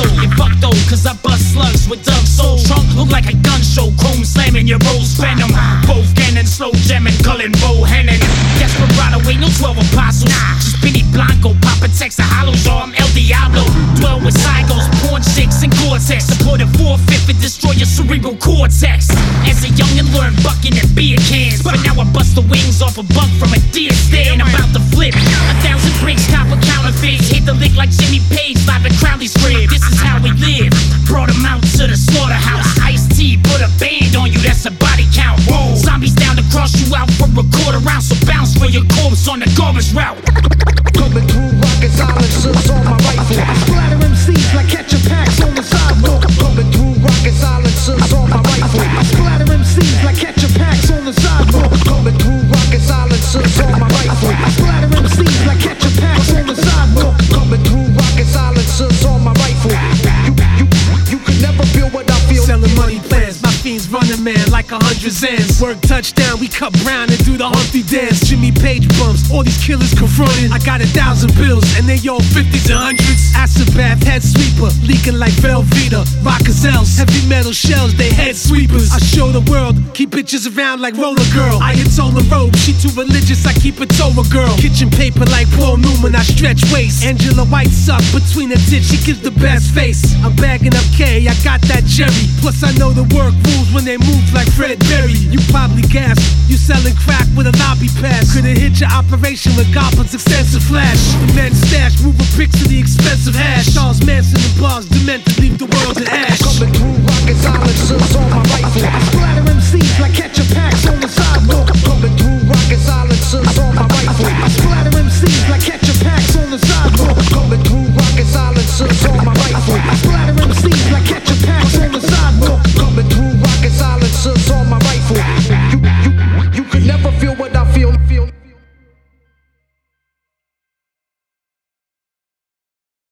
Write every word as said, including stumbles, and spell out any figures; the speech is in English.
soul. And fuck though, cause I bust slugs with Doug Soul. Trunk look like a gun show, chrome slamming your rose venom. Both cannon, slow jamming, Cullen, Bohannon. Desperado, ain't no twelve apostles. Just Benny Blanco, Papa Texas hollows, or I'm El Diablo. Dwell with psychos, porn chicks, and Gore-Tex. Support a four-fifth and destroy your cerebral cortex. As a youngin' learn bucking and beer cans, but now I bust the wings off a buck from a deer stand. About to flip a thousand bricks, copper counterfeits. Hit the lick like Jimmy Page, live at Crowley's crib. This is how we live. Brought him out to the slaughterhouse. Ice-T put a band on you, that's a body count. Whoa. Zombies down to cross you out for a quarter round, so bounce for your corpse on the garbage route. Coming through rocket silencers on my rifle. Splatter M Cs like ketchup packs on the sidewalk. Coming through rocket silencers on my rifle. Splatter M Cs like ketchup packs on the sidewalk. Coming through rocket silencers on my rifle. Splatter M Cs like ketchup packs on the sidewalk. Coming through rocket silencers on my rifle. You, you, you could never feel what I feel. Selling money plans, my fiends running man like a hundred zans. Work touchdown, we cut brown and do the Humpty dance. Jimmy Page bumps, all these killers confronted. I got a thousand bills and they all fifties and hundreds. Acid bath, head sweeper, leaking like Velveeta. Rock gazelles, heavy metal shells, they head sweepers. I show the world, keep bitches around like Roller Girl. I insole a robe, she too religious, I keep a Torah girl. Kitchen paper like Paul Newman, I stretch waist. Angela White suck between her tits, she gives the best face. I'm bagging up K, I got that Jerry. Plus I know the work rules when they move like Fred Berry. You probably gas, you selling crack with a lobby pass. Could've hit your operation with Goblin's extensive flash. The men's stash, moving bricks to the expensive hash. Charles Manson and bars, demented, leave the world in ash. Coming through rocket silencers on my rifle.